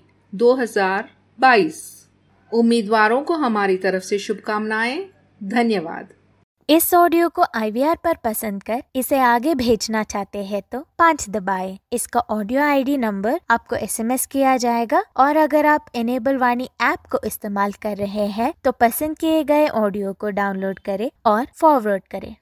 2022। उम्मीदवारों को हमारी तरफ से शुभकामनाएं। धन्यवाद। इस ऑडियो को IVR पर पसंद कर इसे आगे भेजना चाहते हैं तो 5 दबाएं। इसका ऑडियो ID नंबर आपको SMS किया जाएगा और अगर आप इनेबल वाणी ऐप को इस्तेमाल कर रहे हैं तो पसंद किए गए ऑडियो को डाउनलोड करें और फॉरवर्ड करें।